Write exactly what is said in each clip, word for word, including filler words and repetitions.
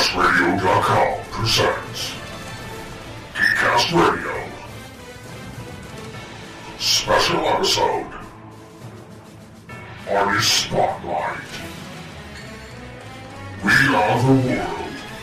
Geekcast Radio dot com presents Geekcast Radio Special Episode Artist Spotlight. We are the world.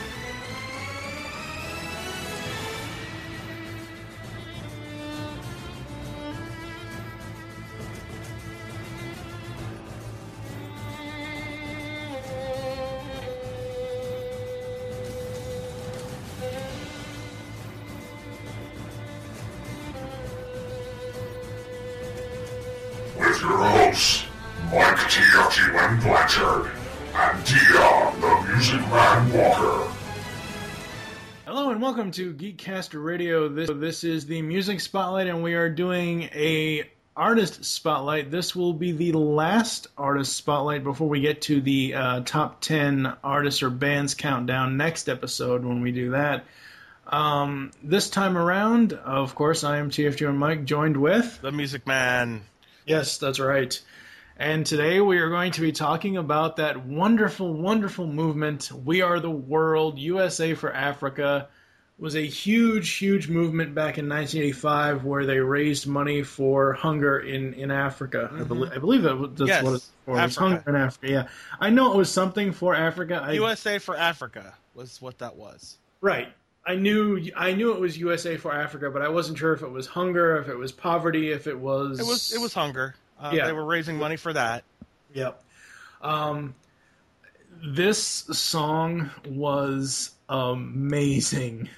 With your hosts, Mike T F G N Blanchard and Dion, the Music Man Walker. Hello and welcome to Geekcast Radio. This this is the Music Spotlight, and we are doing a Artist Spotlight. This will be the last Artist Spotlight before we get to the uh, top ten artists or bands countdown next episode when we do that. Um, this time around, of course, I am T F G and Mike, joined with... The Music Man. Yes, that's right. And today we are going to be talking about that wonderful, wonderful movement, We Are the World, U S A for Africa. It was a huge, huge movement back in nineteen eighty-five where they raised money for hunger in, in Africa. Mm-hmm. I, believe, I believe that, that's yes, what it's for. It was hunger in Africa, yeah. I know it was something for Africa. I, U S A for Africa was what that was. Right. I knew I knew it was U S A for Africa, but I wasn't sure if it was hunger, if it was poverty, if it was... It was it was hunger. Uh, yeah. They were raising money for that. Yep. Um, this song was amazing.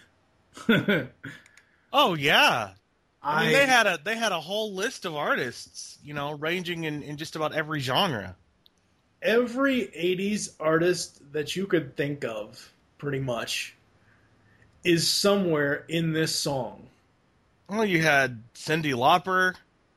Oh yeah. I mean, I, they had a they had a whole list of artists, you know, ranging in, in just about every genre. Every eighties artist that you could think of, pretty much, is somewhere in this song. Well, you had Cyndi Lauper,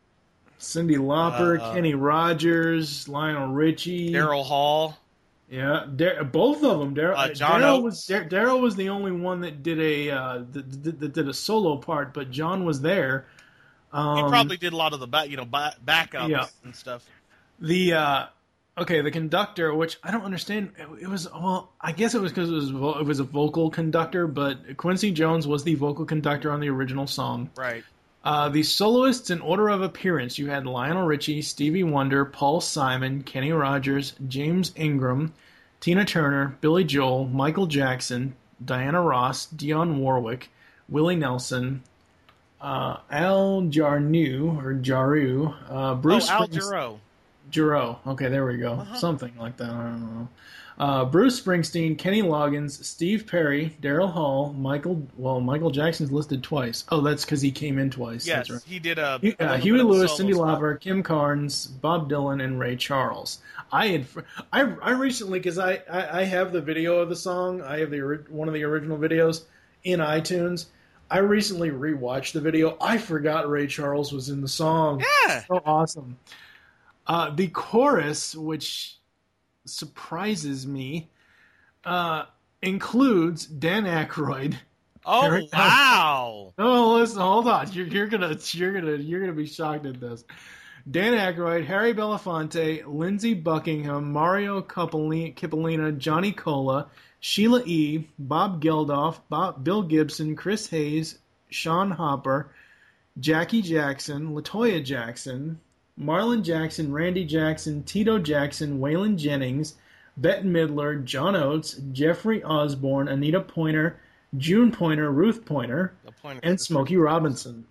Cyndi Lauper, uh, Kenny Rogers, Lionel Richie, Daryl Hall. Yeah, Dar- both of them. Dar- uh, John Daryl Oates. was Dar- Daryl was the only one that did a uh, that, that, that did a solo part, but John was there. Um, He probably did a lot of the back, you know, ba- backups yeah. and stuff. The uh, okay, the conductor, which I don't understand. It, it was well, I guess it was because it was vo- it was a vocal conductor, but Quincy Jones was the vocal conductor on the original song. Right. Uh, the soloists in order of appearance, you had Lionel Richie, Stevie Wonder, Paul Simon, Kenny Rogers, James Ingram, Tina Turner, Billy Joel, Michael Jackson, Diana Ross, Dionne Warwick, Willie Nelson, uh, Al Jarreau, or Jarreau, uh, Bruce oh, Al Springs- Jarreau. Jarreau. Okay, there we go. Uh-huh. Something like that. I don't know. Uh, Bruce Springsteen, Kenny Loggins, Steve Perry, Daryl Hall, Michael. Well, Michael Jackson's listed twice. Oh, that's because he came in twice. Yes, that's right. he did a. He, a uh, little Huey bit of a Lewis, solo Cyndi spot. Lauper, Kim Carnes, Bob Dylan, and Ray Charles. I had, I, I recently because I, I, I have the video of the song. I have the one of the original videos in iTunes. I recently rewatched the video. I forgot Ray Charles was in the song. Yeah, So awesome. Uh, the chorus, which surprises me, uh, includes Dan Aykroyd. Oh Harry- wow! Oh, listen, hold on. You're, you're gonna, you're gonna, you're gonna be shocked at this. Dan Aykroyd, Harry Belafonte, Lindsey Buckingham, Mario Cipollina, Cipollina, Johnny Cola, Sheila E., Bob Geldof, Bob, Bill Gibson, Chris Hayes, Sean Hopper, Jackie Jackson, LaToya Jackson, Marlon Jackson, Randy Jackson, Tito Jackson, Waylon Jennings, Bette Midler, John Oates, Jeffrey Osborne, Anita Pointer, June Pointer, Ruth Pointer, The Pointer and Sisters. Smokey Robinson.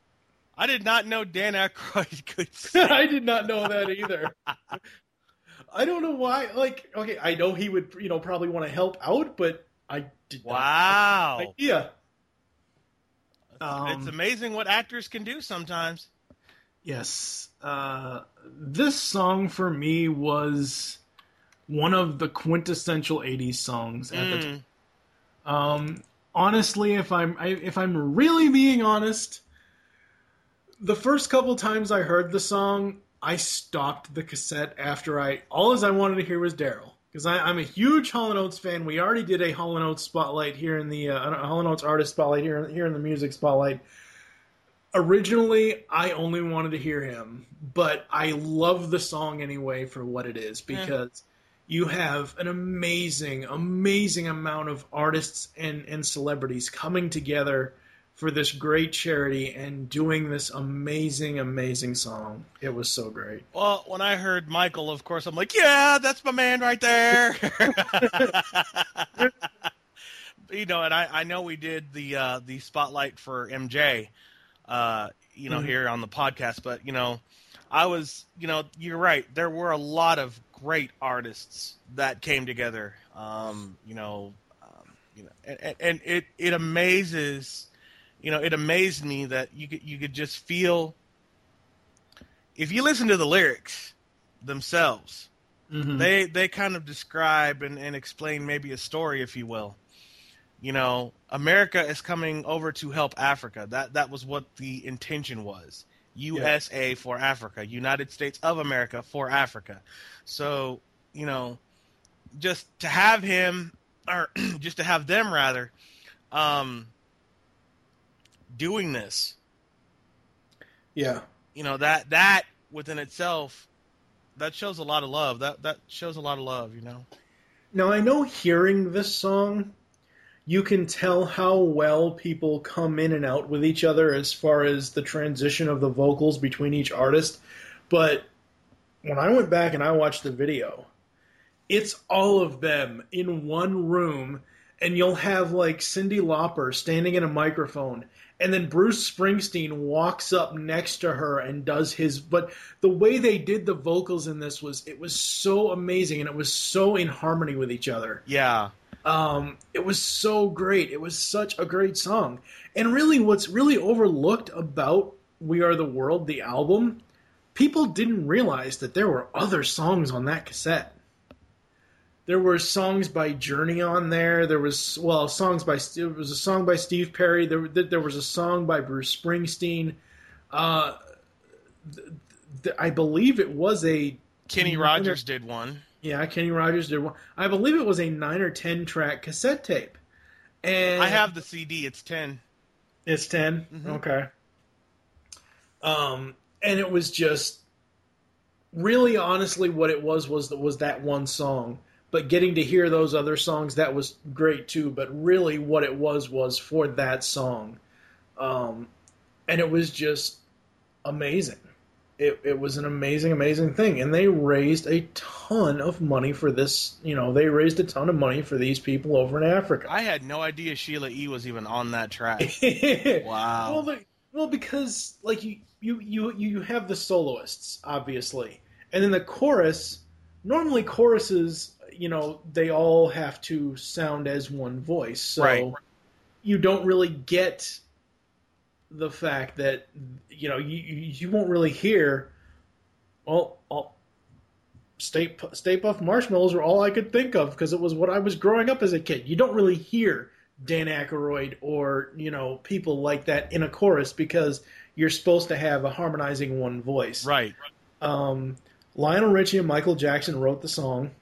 I did not know Dan Aykroyd could sing. I did not know that either. I don't know why. Like, okay, I know he would, you know, probably want to help out, but I did not Wow. have an idea. it's Um, amazing what actors can do sometimes. Yes. Uh, this song for me was one of the quintessential eighties songs at the Mm. time. Um, honestly, if I'm I, if I'm really being honest, the first couple times I heard the song, I stopped the cassette after I all as I wanted to hear was Daryl, because I'm a huge Hall and Oates fan. We already did a Hall and Oates spotlight here in the uh, Hall and Oates artist spotlight here here in the music spotlight. Originally, I only wanted to hear him, but I love the song anyway for what it is, because you have an amazing, amazing amount of artists and, and celebrities coming together for this great charity and doing this amazing, amazing song. It was so great. Well, when I heard Michael, of course, I'm like, yeah, that's my man right there. You know, and I, I know we did the uh, the spotlight for M J, uh, you know, mm-hmm. here on the podcast, but, you know, I was, you know, you're right. There were a lot of great artists that came together, um, you know, um, you know, and, and it, it amazes You know, it amazed me that you could you could just feel, if you listen to the lyrics themselves, mm-hmm. they they kind of describe and, and explain maybe a story, if you will. You know, America is coming over to help Africa. That that was what the intention was. U S A yeah. for Africa, United States of America for Africa. So, you know, just to have him, or just to have them rather, um, doing this, yeah, you know, that that within itself, that shows a lot of love. That that shows a lot of love, you know. Now, I know hearing this song, you can tell how well people come in and out with each other as far as the transition of the vocals between each artist. But when I went back and I watched the video, it's all of them in one room, and you'll have like Cyndi Lauper standing in a microphone, and then Bruce Springsteen walks up next to her and does his, but the way they did the vocals in this was, it was so amazing, and it was so in harmony with each other. Yeah. Um, it was so great. It was such a great song. And really what's really overlooked about We Are the World, the album, people didn't realize that there were other songs on that cassette. There were songs by Journey on there. There was, well, songs by, there was a song by Steve Perry. There, there was a song by Bruce Springsteen. Uh, th- th- I believe it was a... Kenny Rogers did one. Yeah, Kenny Rogers did one. I believe it was a nine or ten track cassette tape. And I have the C D. It's ten. It's ten? Mm-hmm. Okay. Um, and it was just, really honestly what it was was that, was that one song. But getting to hear those other songs, that was great too. But really what it was was for that song. Um, and it was just amazing. It, it was an amazing, amazing thing. And they raised a ton of money for this. You know, they raised a ton of money for these people over in Africa. I had no idea Sheila E. was even on that track. Wow. Well, the, well, because, like, you, you, you, you have the soloists, obviously. And then the chorus, normally choruses, you know, they all have to sound as one voice. So right. You don't really get the fact that, you know, you you won't really hear, well, all, Stay, Stay Puft Marshmallows were all I could think of because it was what I was growing up as a kid. You don't really hear Dan Aykroyd or, you know, people like that in a chorus because you're supposed to have a harmonizing one voice. Right. Um, Lionel Richie and Michael Jackson wrote the song.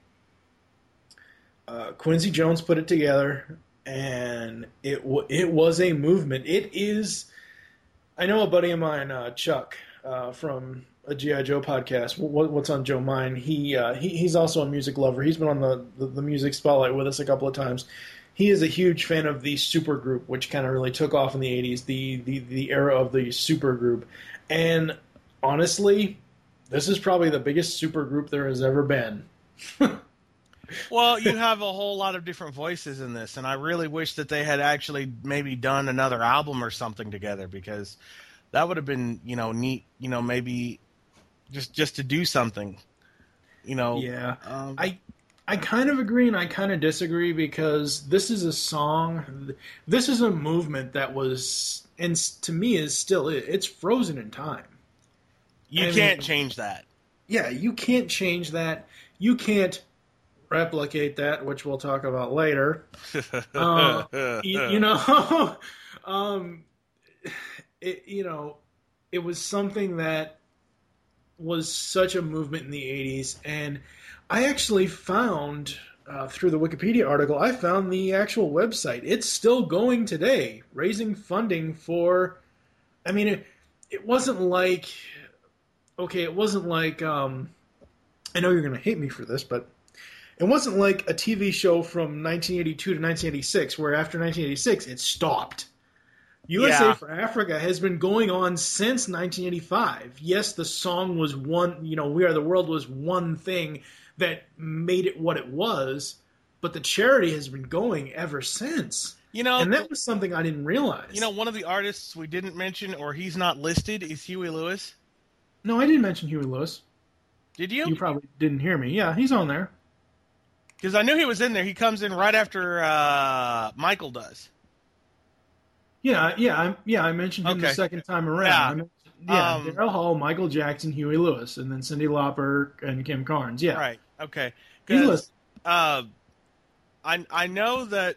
Uh, Quincy Jones put it together, and it w- it was a movement. It is... I know a buddy of mine, uh, Chuck, uh, from a G I. Joe podcast, what, What's on Joe Mind, he, uh, he he's also a music lover. He's been on the, the, the music spotlight with us a couple of times. He is a huge fan of the supergroup, which kind of really took off in the eighties, the, the, the era of the supergroup. And honestly, this is probably the biggest supergroup there has ever been. Well, you have a whole lot of different voices in this, and I really wish that they had actually maybe done another album or something together, because that would have been, you know, neat, you know, maybe just just to do something, you know. Yeah. Um, I I kind of agree and I kind of disagree, because this is a song, this is a movement that was, and to me is still, it's frozen in time. You I can't mean, change that. Yeah, you can't change that. You can't replicate that, which we'll talk about later. uh, you, you know, um, it, you know, it was something that was such a movement in the eighties, and I actually found uh, through the Wikipedia article, I found the actual website. It's still going today, raising funding for. I mean, it, it wasn't like, okay, it wasn't like. Um, I know you're going to hate me for this, but It wasn't like a T V show from nineteen eighty-two to nineteen eighty-six, where after nineteen eighty-six it stopped. U S A Yeah. for Africa has been going on since nineteen eighty-five. Yes, the song was one, you know, We Are the World was one thing that made it what it was, but the charity has been going ever since. You know, And that was something I didn't realize. you know, one of the artists we didn't mention, or he's not listed, is Huey Lewis. No, I didn't mention Huey Lewis. Did you? You probably didn't hear me. Yeah, he's on there. Because I knew he was in there. He comes in right after uh, Michael does. Yeah, yeah, I, yeah. I mentioned him Okay. the second time around. Yeah. I mentioned, yeah, Um, Daryl Hall, Michael Jackson, Huey Lewis, and then Cyndi Lauper and Kim Carnes. Yeah, Right. Okay. He's 'Cause, listed. uh, I I know that.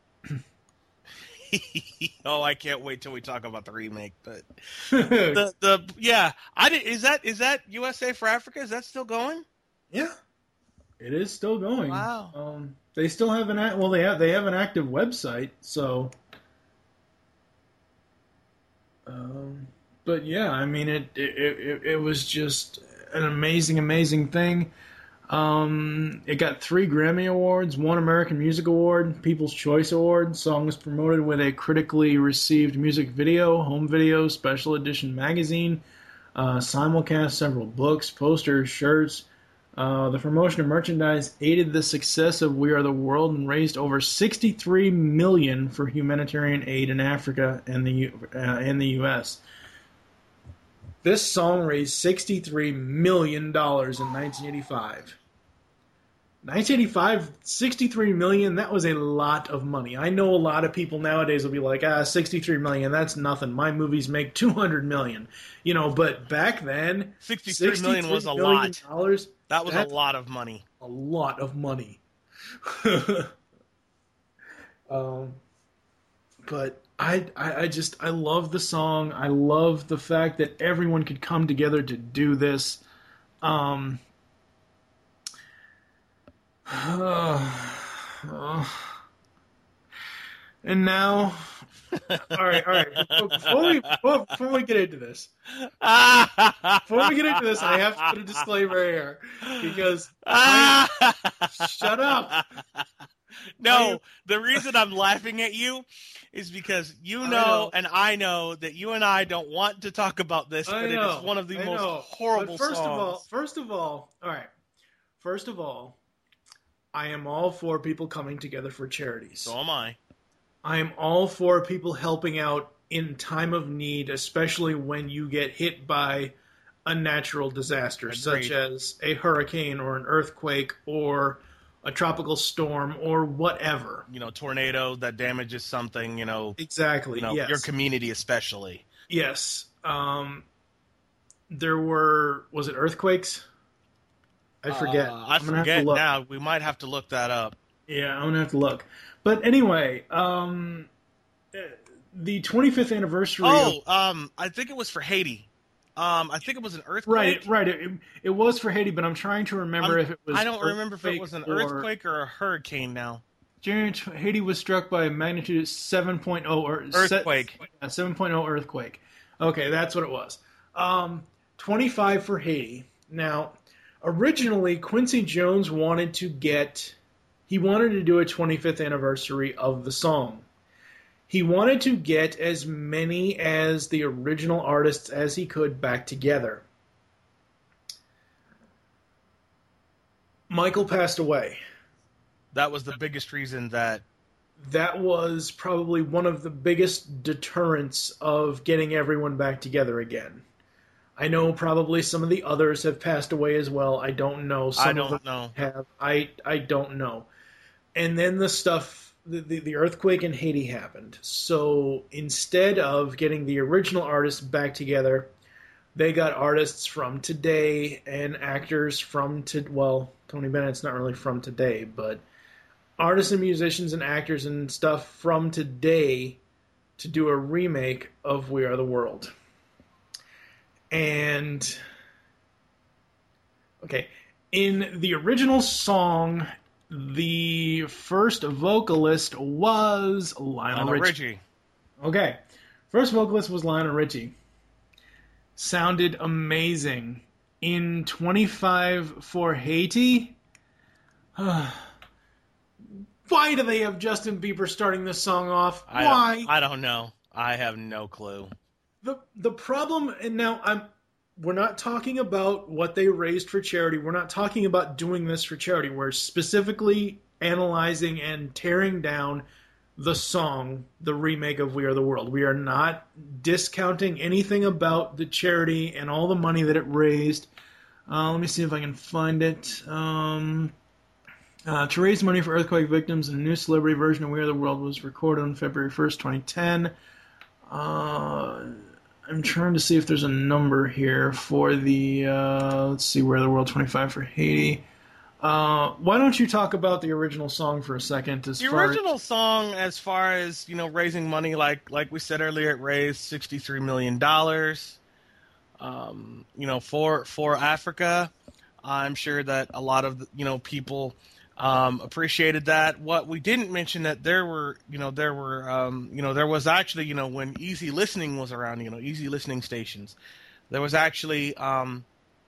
Oh, I can't wait till we talk about the remake. But the the yeah, I did. Is that is that U S A for Africa? Is that still going? Yeah, it is still going. Wow. Um, they still have an act. Well, they have they have an active website. So, um, but yeah, I mean, it it, it it was just an amazing, amazing thing. Um, it got three Grammy Awards, one American Music Award, People's Choice Award. Song was promoted with a critically received music video, home video, special edition magazine, uh, simulcast several books, posters, shirts. Uh, the promotion of merchandise aided the success of We Are the World and raised over sixty-three million dollars for humanitarian aid in Africa and the U- uh, and the U S. This song raised sixty-three million dollars in nineteen eighty-five. nineteen eighty-five, sixty-three million dollars, that was a lot of money. I know a lot of people nowadays will be like, ah, sixty-three million dollars, that's nothing. My movies make two hundred million dollars. You know, but back then, sixty-three million was a lot. Dollars, That was that's a lot of money. a lot of money. um, but I, I, I just, I love the song. I love the fact that everyone could come together to do this. Um, and now, all right, all right. Before we, before, before we get into this, before we get into this, I have to put a disclaimer here because I, shut up. No, the reason I'm laughing at you is because you know, know. and I know that you and I don't want to talk about this, I but know, it is one of the I most know. horrible But first songs. of all, first of all, all right. First of all, I am all for people coming together for charities. So am I. I am all for people helping out in time of need, especially when you get hit by a natural disaster, Agreed. such as a hurricane or an earthquake or a tropical storm or whatever. You know, tornado that damages something, you know, Exactly. you know yes. your community especially. Yes. Um, there were, was it earthquakes? I forget. Uh, I I'm gonna have to forget look. now. We might have to look that up. Yeah, I'm gonna have to look. But anyway, um, the twenty-fifth anniversary. Oh, of, um, I think it was for Haiti. Um, I think it was an earthquake. right, right. It, it was for Haiti, but I'm trying to remember I'm- if it was. I don't remember if it was an or- earthquake or a hurricane now. Haiti was struck by a magnitude seven point oh or Earthquake. A seven point oh earthquake. Okay, that's what it was. Um, twenty-five for Haiti. Now, originally, Quincy Jones wanted to get, he wanted to do a twenty-fifth anniversary of the song. He wanted to get as many as the original artists as he could back together. Michael passed away. That was the biggest reason that That was probably one of the biggest deterrents of getting everyone back together again. I know probably some of the others have passed away as well. I don't know. Some I of them don't know. have. I I don't know. And then the stuff, the, the, the earthquake in Haiti happened. So instead of getting the original artists back together, they got artists from today and actors from to well, Tony Bennett's not really from today, but artists and musicians and actors and stuff from today to do a remake of We Are the World. And okay, in the original song, the first vocalist was Lionel, Lionel Richie. Richie. Okay, first vocalist was Lionel Richie. Sounded amazing. In twenty-five for Haiti, Why do they have Justin Bieber starting this song off? I Why? Don't, I don't know. I have no clue. The the problem, and now I'm we're not talking about what they raised for charity. We're not talking about doing this for charity. We're specifically analyzing and tearing down the song, the remake of We Are the World. We are not discounting anything about the charity and all the money that it raised. Uh, let me see if I can find it. Um, uh, to raise money for earthquake victims, a new celebrity version of We Are the World was recorded on February first, twenty ten. Uh, I'm trying to see if there's a number here for the, uh, let's see, Where the World twenty-five for Haiti. Uh, why don't you talk about the original song for a second? As the far original as... song, as far as, you know, raising money, like like we said earlier, it raised sixty-three million dollars, um, you know, for, for Africa. I'm sure that a lot of, you know, people um, appreciated that. What we didn't mention that there were, you know, there were, um, you know, there was actually, you know, when Easy Listening was around, you know, Easy Listening stations, there was actually um,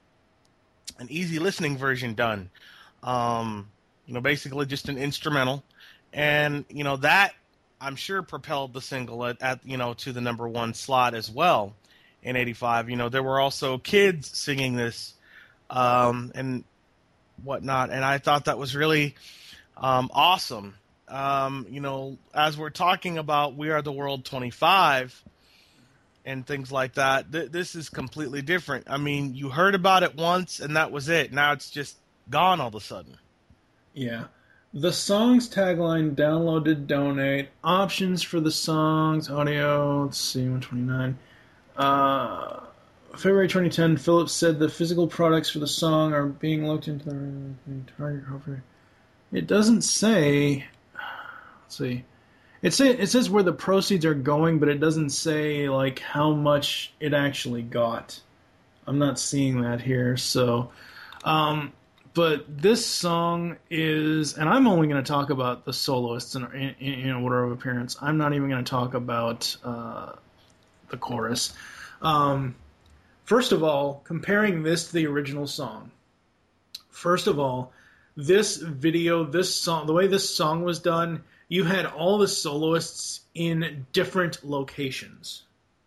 an Easy Listening version done. Um, you know, basically just an instrumental, and you know that I'm sure propelled the single at, at you know to the number one slot as well in eighty-five. You know, there were also kids singing this um, and whatnot, and I thought that was really um, awesome. Um, you know, as we're talking about We Are the World twenty-five and things like that, th- this is completely different. I mean, you heard about it once and that was it. Now it's just gone all of a sudden. Yeah. The song's tagline, downloaded, donate, options for the songs, audio, let's see, one twenty-nine. Uh, February twenty ten, Phillips said the physical products for the song are being looked into the target. It doesn't say, let's see. It, say, it says where the proceeds are going, but it doesn't say like how much it actually got. I'm not seeing that here, so... Um, But this song is, and I'm only going to talk about the soloists in, in, in order of appearance. I'm not even going to talk about uh, the chorus. Um, first of all, comparing this to the original song. First of all, this video, this song, the way this song was done, you had all the soloists in different locations.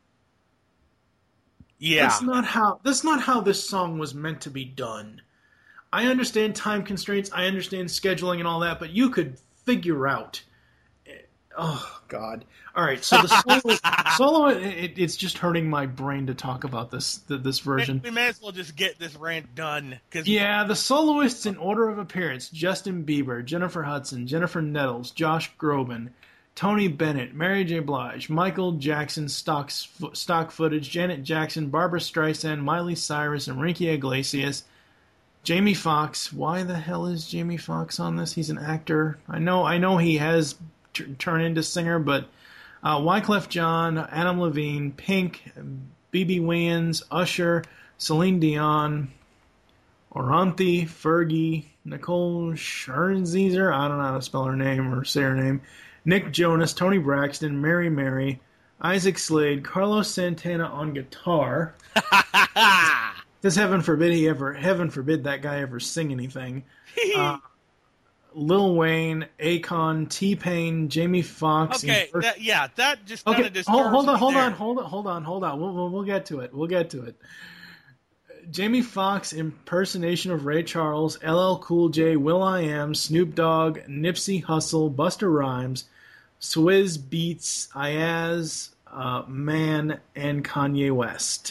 Yeah, that's not how. That's not how this song was meant to be done. I understand time constraints, I understand scheduling and all that, but you could figure out. Oh God! All right, so the solo, solo it, it's just hurting my brain to talk about this this version. We may as well just get this rant done. Cause... Yeah, the soloists in order of appearance: Justin Bieber, Jennifer Hudson, Jennifer Nettles, Josh Groban, Tony Bennett, Mary J. Blige, Michael Jackson, stock stock footage, Janet Jackson, Barbra Streisand, Miley Cyrus, Enrique Iglesias. Jamie Foxx. Why the hell is Jamie Foxx on this? He's an actor. I know I know he has t- turned into singer, but uh, Wyclef Jean, Adam Levine, Pink, B B Wayans, Usher, Celine Dion, Oranthi, Fergie, Nicole Scherzinger, I don't know how to spell her name or say her name, Nick Jonas, Tony Braxton, Mary Mary, Isaac Slade, Carlos Santana on guitar. Because heaven forbid he ever, heaven forbid that guy ever sing anything. Uh, Lil Wayne, Akon, T-Pain, Jamie Foxx. Okay, First... that, yeah, that just kind okay, of disturbs hold, hold on, me hold there. on, hold on, hold on, hold on. We'll, we'll, we'll get to it. We'll get to it. Jamie Foxx impersonation of Ray Charles, L L Cool J, will.i.am, Snoop Dogg, Nipsey Hussle, Busta Rhymes, Swizz Beatz, Ayaz, uh, Man, and Kanye West.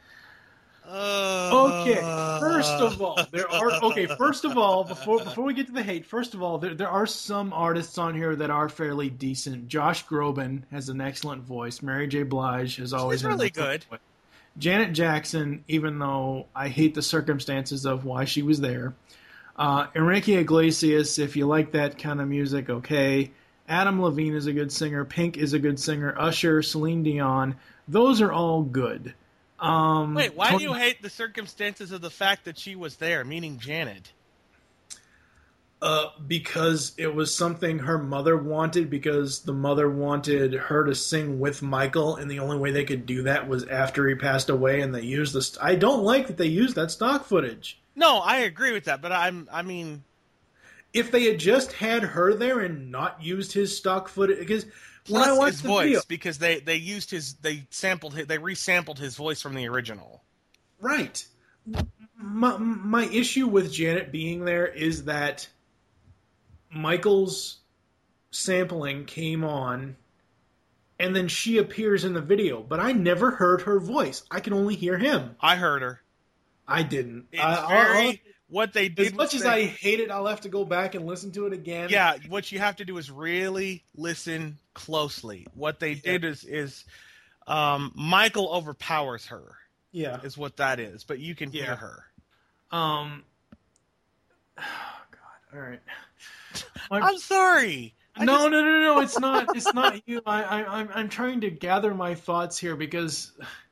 Okay, first of all, there are okay. First of all, before before we get to the hate, first of all, there there are some artists on here that are fairly decent. Josh Groban has an excellent voice. Mary J. Blige has always She's had really an excellent good. voice. Janet Jackson, even though I hate the circumstances of why she was there. Uh, Enrique Iglesias, if you like that kind of music, okay. Adam Levine is a good singer. Pink is a good singer. Usher, Celine Dion, those are all good. Um, Wait, why Tony- do you hate the circumstances of the fact that she was there, meaning Janet? Uh, because it was something her mother wanted, because the mother wanted her to sing with Michael, and the only way they could do that was after he passed away, and they used the... St- I don't like that they used that stock footage. No, I agree with that, but I'm, I mean... if they had just had her there and not used his stock footage, because when Plus I watched his the voice, video, because they, they used his, they sampled, his, they resampled his voice from the original. right. My, my issue with Janet being there is that Michael's sampling came on, and then she appears in the video, but I never heard her voice. I can only hear him. I heard her. I didn't. It's I, very, I'll, what they did as much was as they, I hate it, I'll have to go back and listen to it again. yeah, what you have to do is really listen closely. What they Yeah. did is, is um, Michael overpowers her, Yeah. is what that is, but you can Yeah. hear her. Um. Oh God. All right. My- I'm sorry. I no, just- no, no, no. It's not. It's not you. I, I, I'm, I'm trying to gather my thoughts here because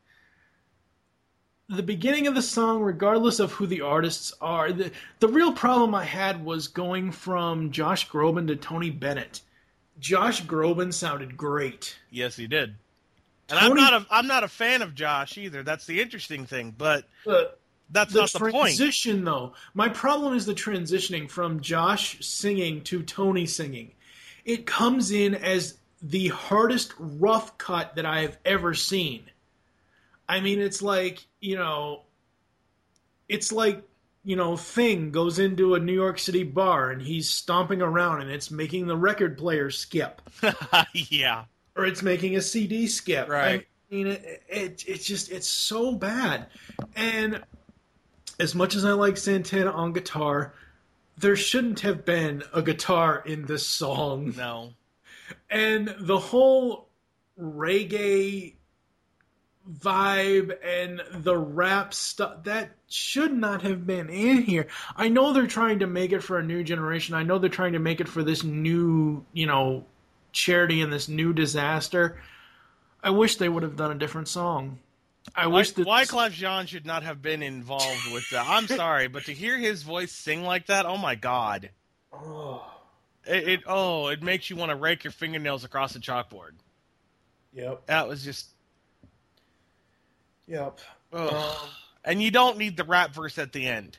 the beginning of the song, regardless of who the artists are, the the real problem I had was going from Josh Groban to Tony Bennett. Josh Groban sounded great. Yes, he did. And Tony- I'm not a I'm not a fan of Josh either. That's the interesting thing, but But that's the not the point. transition, though, my problem is the transitioning from Josh singing to Tony singing. It comes in as the hardest rough cut that I have ever seen. I mean, it's like, you know, it's like, you know, Thing goes into a New York City bar and he's stomping around and it's making the record player skip. Yeah. Or it's making a C D skip. Right. I mean, it, it, it's just, it's so bad. And as much as I like Santana on guitar, there shouldn't have been a guitar in this song. No. And the whole reggae vibe and the rap stuff, that should not have been in here. I know they're trying to make it for a new generation. I know they're trying to make it for this new, you know, charity and this new disaster. I wish they would have done a different song. I Why, wish that Wyclef Jean should not have been involved with that. I'm sorry, but to hear his voice sing like that, oh my God. Oh, It, it oh, it makes you want to rake your fingernails across the chalkboard. yep, That was just yep. ugh. Um, And you don't need the rap verse at the end.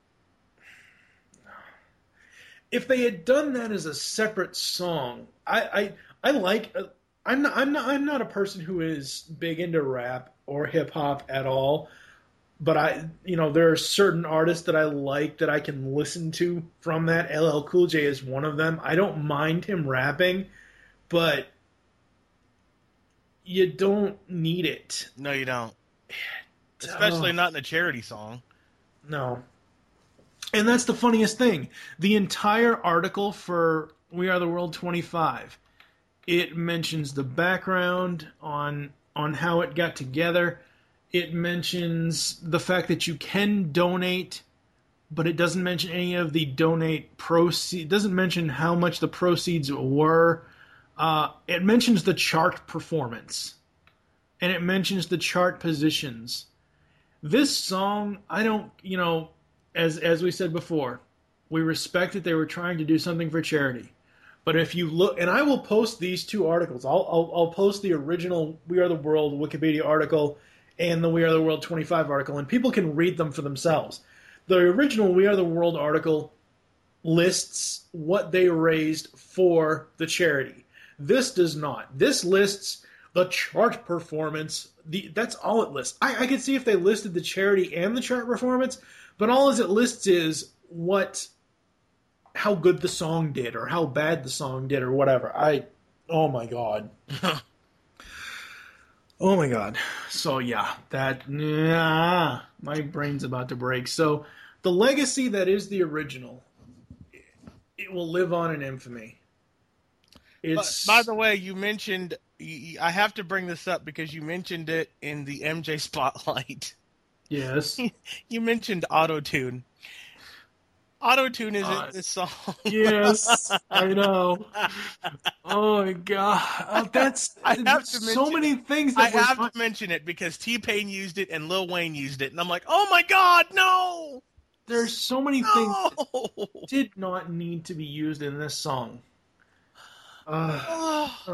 if they had done that as a separate song, I I, I like. Uh, I'm not. I'm not. I'm not a person who is big into rap or hip hop at all. But I, you know, there are certain artists that I like that I can listen to from that. L L Cool J is one of them. I don't mind him rapping, but you don't need it. No, you don't. Especially Oh. not in a charity song. No. And that's the funniest thing. The entire article for We Are the World twenty-five, it mentions the background on on how it got together. It mentions the fact that you can donate, but it doesn't mention any of the donate proceeds. It doesn't mention how much the proceeds were. Uh, it mentions the chart performance, and it mentions the chart positions. This song, I don't, you know, as as we said before, we respect that they were trying to do something for charity. But if you look, and I will post these two articles. I'll I'll, I'll post the original We Are the World Wikipedia article and the We Are the World twenty-five article, and people can read them for themselves. The original We Are the World article lists what they raised for the charity. This does not. This lists the chart performance. The that's all it lists. I, I could see if they listed the charity and the chart performance, but all as it lists is what, how good the song did or how bad the song did or whatever. I, oh my god. Oh my god. So yeah, that, yeah, my brain's about to break. So the legacy that is the original, it will live on in infamy. It's, By the way, you mentioned, I have to bring this up because you mentioned it in the M J Spotlight. yes. You mentioned auto-tune. Auto-tune isn't Uh, this song. Yes, I know. Oh my god, uh, that's I have there's to so mention many things I that were have fun- to mention it because T-Pain used it and Lil Wayne used it, and I'm like, oh my god, no! There's so many things No! that did not need to be used in this song. Uh, Oh.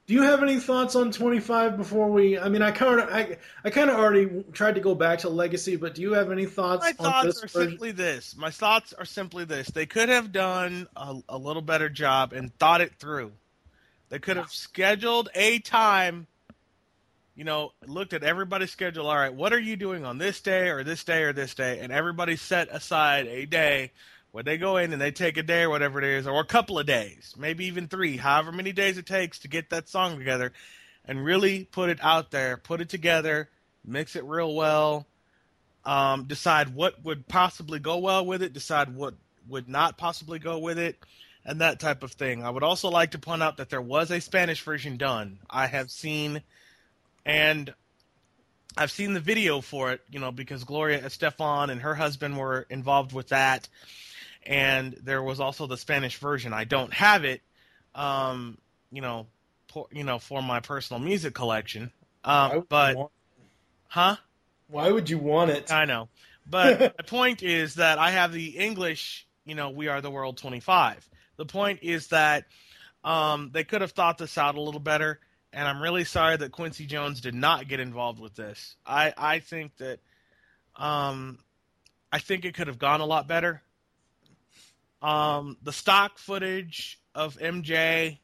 Do you have any thoughts on twenty-five before we? I mean, I kind of, I, I kind of already tried to go back to Legacy, but do you have any thoughts My on thoughts this are version? simply this. My thoughts are simply this. They could have done a, a little better job and thought it through. They could have scheduled a time, you know, looked at everybody's schedule. All right, what are you doing on this day or this day or this day? And everybody set aside a day where they go in and they take a day or whatever it is, or a couple of days, maybe even three, however many days it takes to get that song together and really put it out there, put it together, mix it real well, um, decide what would possibly go well with it, decide what would not possibly go with it, and that type of thing. I would also like to point out that there was a Spanish version done. I have seen, and I've seen the video for it, you know, because Gloria Estefan and her husband were involved with that. And there was also the Spanish version. I don't have it, um, you know, for, you know, for my personal music collection. Um, but, want, huh? Why would you want it? I know. But the point is that I have the English, you know, We Are the World twenty-five. The point is that um, they could have thought this out a little better. And I'm really sorry that Quincy Jones did not get involved with this. I, I think that, um, I think it could have gone a lot better. Um, the stock footage of M J,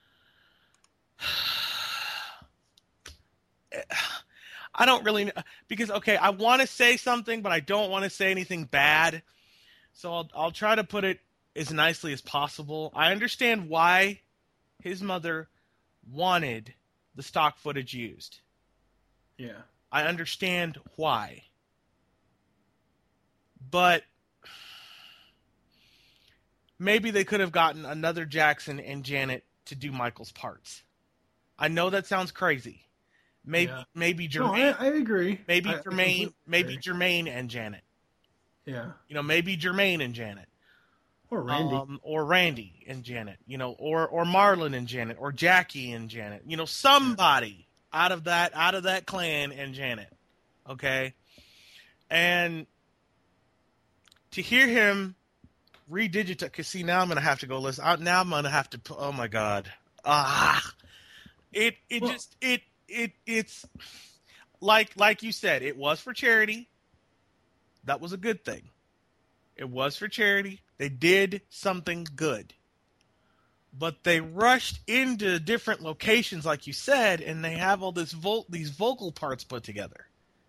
I don't really, because, okay, I want to say something, but I don't want to say anything bad. So I'll, I'll try to put it as nicely as possible. I understand why his mother wanted the stock footage used. Yeah. I understand why. But maybe they could have gotten another Jackson and Janet to do Michael's parts. I know that sounds crazy. Maybe Yeah. maybe No, Jermaine, I, I agree. maybe I- I Jermaine, completely maybe agree. Jermaine and Janet. Yeah. You know, maybe Jermaine and Janet. Or Randy. Um, or Randy and Janet, you know, or or Marlon and Janet, or Jackie and Janet, you know, somebody out of that out of that clan and Janet, okay, and to hear him redigitize, because see, now I'm gonna have to go listen. I, now I'm gonna have to. Oh my God, ah, it it Well- just it it it's like like you said, it was for charity. That was a good thing. It was for charity. They did something good. But they rushed into different locations, like you said, and they have all this vo- these vocal parts put together.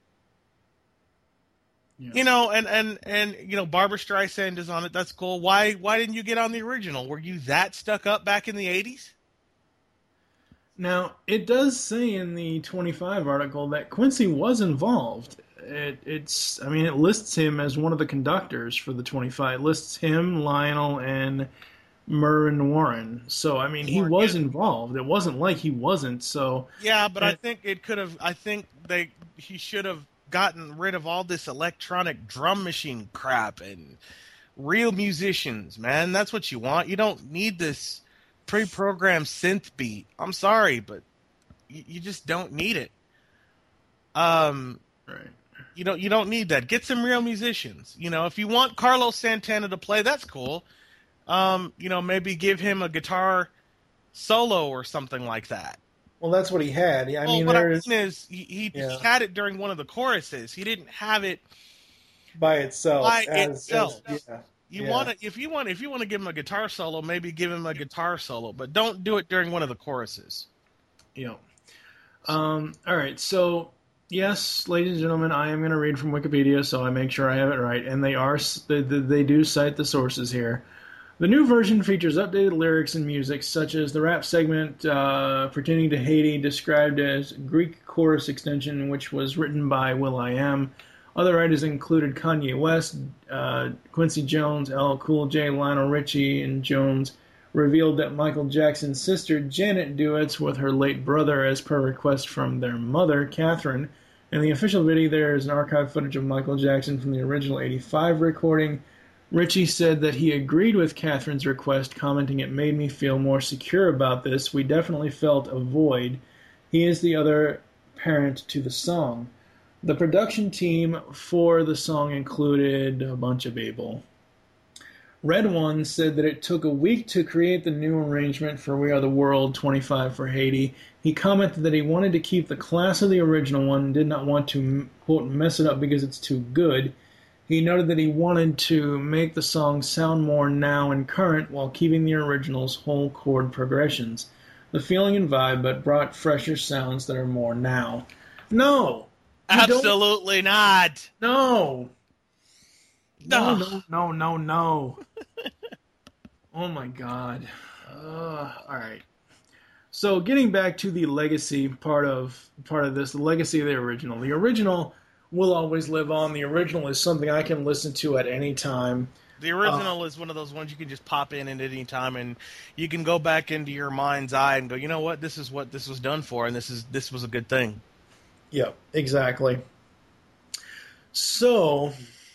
Yeah. You know, and, and, and you know, Barbra Streisand is on it. That's cool. Why why didn't you get on the original? Were you that stuck up back in the eighties? Now, it does say in the twenty-five article that Quincy was involved. It, it's, I mean, it lists him as one of the conductors for the twenty-five. It lists him, Lionel, and Mervyn Warren. So, I mean, he Warren, was yeah. involved. It wasn't like he wasn't. So, Yeah, but I And- think it could have. I think they he should have gotten rid of all this electronic drum machine crap and real musicians. Man, that's what you want. You don't need this pre-programmed synth beat. I'm sorry, but you, you just don't need it. Um, right. you don't you don't need that. Get some real musicians. You know, if you want Carlos Santana to play, that's cool. Um, you know, maybe give him a guitar solo or something like that. Well, that's what he had. I well, mean, what I there's mean is he, he, Yeah. he had it during one of the choruses. He didn't have it. by itself. by as, itself. as- yeah. You Yeah. want to if you want if you want to give him a guitar solo, maybe give him a guitar solo, but don't do it during one of the choruses. Yeah. Um, all right. So, yes, ladies and gentlemen, I am going to read from Wikipedia, so I make sure I have it right. And they are they, they they do cite the sources here. The new version features updated lyrics and music, such as the rap segment uh, "Pretending to Haiti," described as Greek chorus extension, which was written by will.i.am. Other writers included Kanye West, uh, Quincy Jones, L. Cool J, Lionel Richie, and Jones revealed that Michael Jackson's sister Janet duets with her late brother as per request from their mother, Catherine. In the official video, there is an archive footage of Michael Jackson from the original eighty-five recording. Richie said that he agreed with Catherine's request, commenting, "It made me feel more secure about this. We definitely felt a void. He is the other parent to the song." The production team for the song included a bunch of people. Red One said that it took a week to create the new arrangement for We Are the World, twenty-five for Haiti. He commented that he wanted to keep the class of the original one and did not want to, quote, mess it up because it's too good. He noted that he wanted to make the song sound more now and current while keeping the original's whole chord progressions. The feeling and vibe, but brought fresher sounds that are more now. No! Absolutely not! No! No, No. no, no, no, no. Oh my god. Uh, alright. So getting back to the legacy part of part of this, the legacy of the original. The original will always live on. The original is something I can listen to at any time. The original uh, is one of those ones you can just pop in at any time, and you can go back into your mind's eye and go, you know what, this is what this was done for, and this is this was a good thing. Yeah, exactly. So,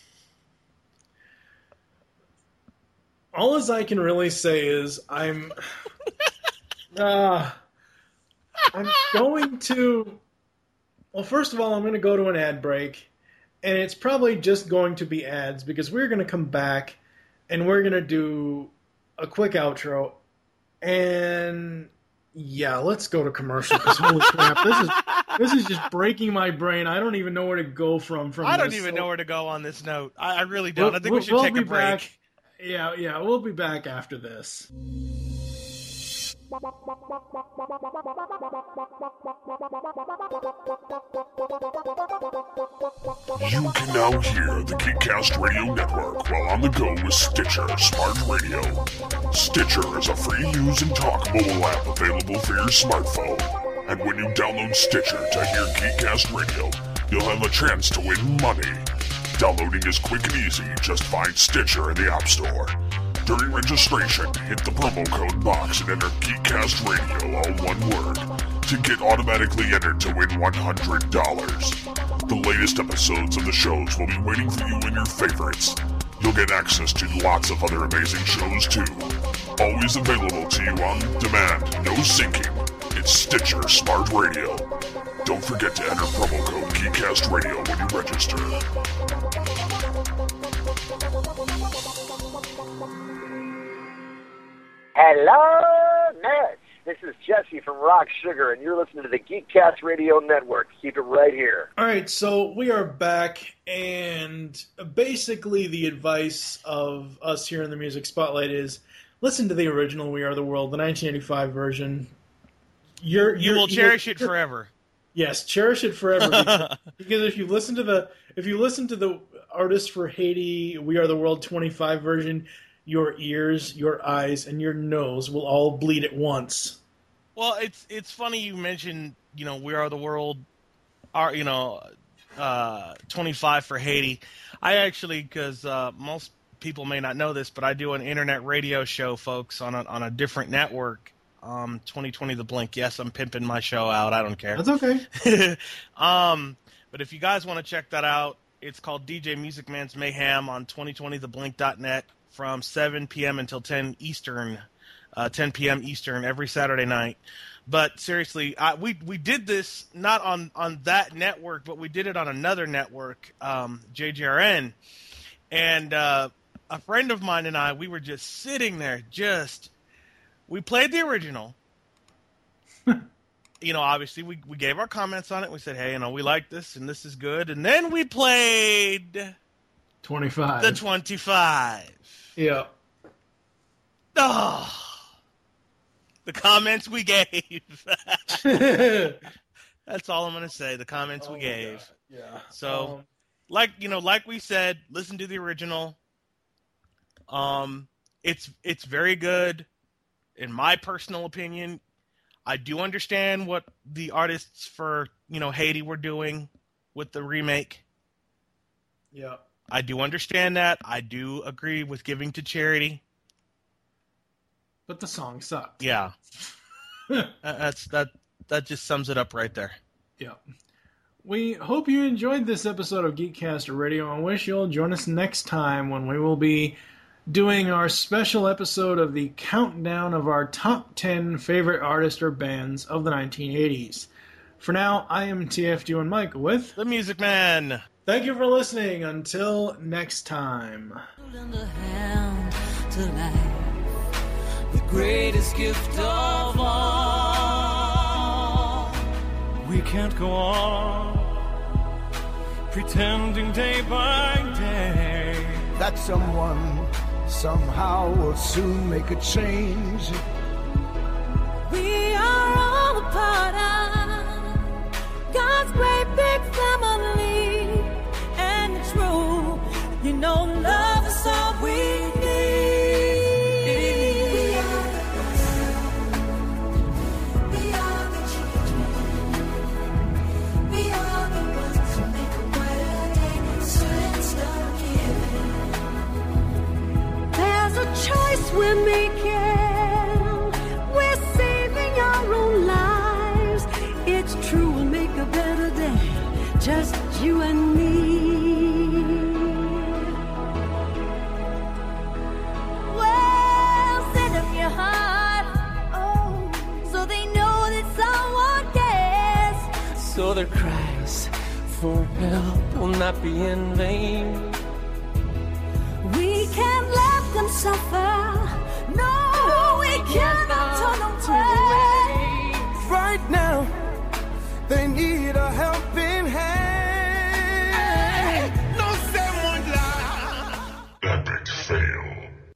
all as I can really say is I'm, uh, I'm going to. Well, first of all, I'm going to go to an ad break, and it's probably just going to be ads because we're going to come back and we're going to do a quick outro. And yeah, let's go to commercial because holy crap, this is this is just breaking my brain. I don't even know where to go from. From I don't this. even so, know where to go on this note. I, I really don't. We'll, I think we'll, we should we'll take be a break. Back. Yeah, yeah, we'll be back after this. You can now hear the Geekcast Radio Network while on the go with Stitcher Smart Radio. Stitcher is a free-use and talk mobile app available for your smartphone. And when you download Stitcher to hear Geekcast Radio, you'll have a chance to win money. Downloading is quick and easy. Just find Stitcher in the App Store. During registration, hit the promo code box and enter Geekcast Radio, all one word, to get automatically entered to win one hundred dollars. The latest episodes of the shows will be waiting for you in your favorites. You'll get access to lots of other amazing shows too. Always available to you on demand, no syncing. It's Stitcher Smart Radio. Don't forget to enter promo code Geekcast Radio when you register. Hello, nerds. This is Jesse from Rock Sugar, and you're listening to the Geekcast Radio Network. Keep it right here. All right, so we are back, and basically the advice of us here in the Music Spotlight is listen to the original We Are the World, the nineteen eighty-five version. You're, You you're, will cherish you're, it forever. Yes, cherish it forever. Because, because if you listen to the if you listen to the Artists for Haiti We Are the World twenty-five version, your ears, your eyes, and your nose will all bleed at once. Well, it's it's funny you mentioned, you know, We Are the World, are you know, uh, twenty-five for Haiti. I actually, because uh, most people may not know this, but I do an internet radio show, folks, on a, on a different network. Um, twenty twenty The Blink. Yes, I'm pimping my show out. I don't care. That's okay. um, but if you guys want to check that out, it's called D J Music Man's Mayhem on twenty twenty the blink dot net from seven p.m. until ten Eastern, uh, ten p.m. Eastern every Saturday night. But seriously, I, we we did this not on, on that network, but we did it on another network, um, J J R N. And uh, a friend of mine and I, we were just sitting there, just we played the original. You know, obviously, we, we gave our comments on it. We said, hey, you know, we like this, and this is good. And then we played twenty-five. The twenty-five. Yeah. Oh, the comments we gave. That's all I'm going to say, the comments oh we gave. God. Yeah. So, um, like, you know, like we said, listen to the original. Um, it's it's very good, in my personal opinion. I do understand what the artists for, you know, Haiti were doing with the remake. Yeah. I do understand that. I do agree with giving to charity. But the song sucked. Yeah. That's that that just sums it up right there. Yeah. We hope you enjoyed this episode of Geekcast Radio and wish you'll join us next time when we will be doing our special episode of the countdown of our top ten favorite artists or bands of the nineteen eighties. For now, I am T F G and Mike with The Music Man. Thank you for listening. Until next time. to life, the greatest gift of all. We can't go on pretending day by day that someone somehow will soon make a change. We are all a part of God's great big family, and it's true, you know, love is all we need. We are the ones, we are the children, we are the ones who make a brighter day, so let's start giving. There's a choice we're making, we're saving our own lives. It's true, we'll make a better day, just you and me. Well, send them your heart, oh, so they know that someone cares. so their cries for help will not be in vain. We can't let them suffer. No, we cannot turn them away. Right now, they need a helping hand. No someone lie. Epic fail.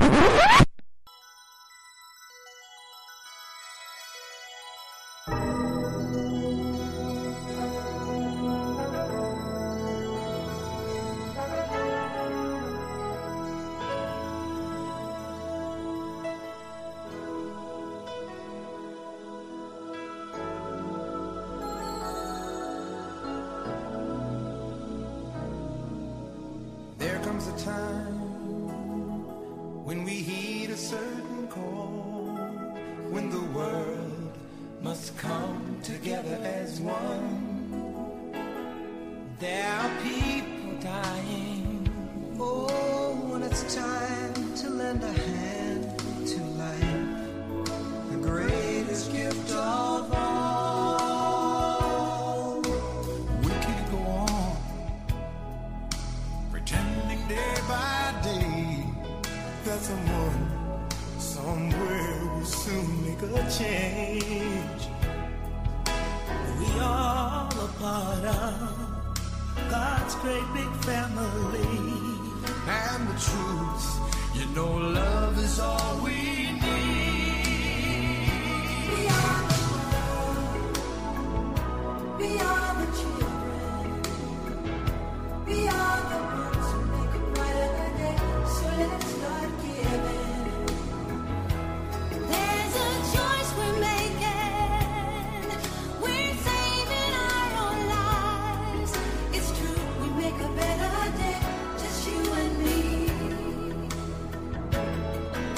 There comes a time when we heed a certain call, when the world must come together as one. There are people dying. Oh, when it's time to lend a hand to life, the greatest gift of all. We can't go on pretending day by day that someone somewhere will soon make a change. We all a part of God's great big family, and the truth, you know, love is all we need. We are the world, we are the children, we are the ones who make a brighter day, so let's start giving. There's a choice we're making. We're saving our own lives. It's true, we make a better day, just you and me.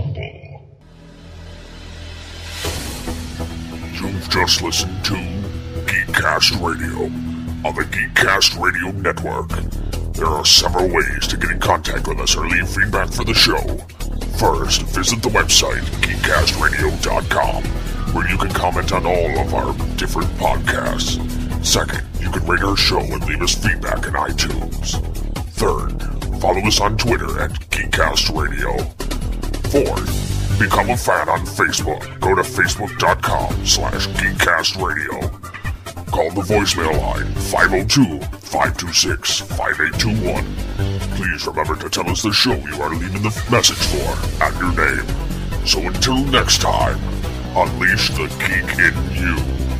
Rumble. You've just listened to Geekcast Radio on the Geekcast Radio Network. There are several ways to get in contact with us or leave feedback for the show. First, visit the website, geekcast radio dot com, where you can comment on all of our different podcasts. Second, you can rate our show and leave us feedback in iTunes. Third, follow us on Twitter at Geekcast Radio. Fourth, become a fan on Facebook. Go to facebook.com slash geekcastradio. Call the voicemail line five oh two, five two six, five eight two one. Please remember to tell us the show you are leaving the message for and your name. So until next time, unleash the geek in you.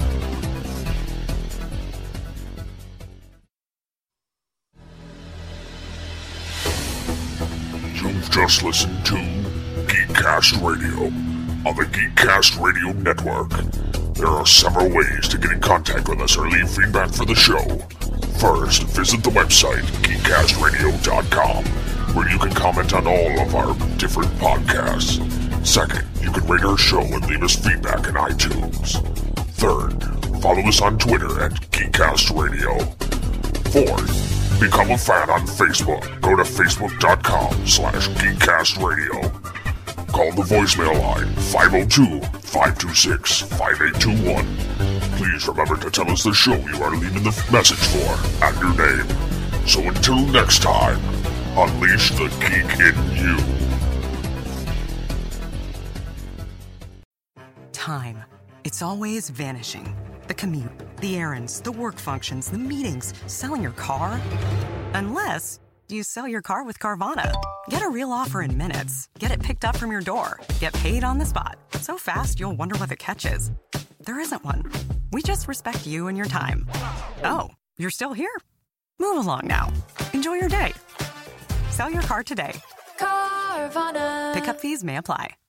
You've just listened to Geekcast Radio on the Geekcast Radio Network. There are several ways to get in contact with us or leave feedback for the show. First, visit the website, geekcast radio dot com, where you can comment on all of our different podcasts. Second, you can rate our show and leave us feedback in iTunes. Third, follow us on Twitter at Geekcast Radio. Fourth, become a fan on Facebook. Go to facebook.com slash geekcastradio. Call the voicemail line five oh two, five two six, five eight two one. Please remember to tell us the show you are leaving the message for and your name. So until next time, unleash the geek in you. Time. It's always vanishing. The commute, the errands, the work functions, the meetings, selling your car. Unless you sell your car with Carvana. Get a real offer in minutes. Get it picked up from your door. Get paid on the spot. So fast, you'll wonder what the catch is. There isn't one. We just respect you and your time. Oh, you're still here? Move along now. Enjoy your day. Sell your car today. Carvana. Pickup fees may apply.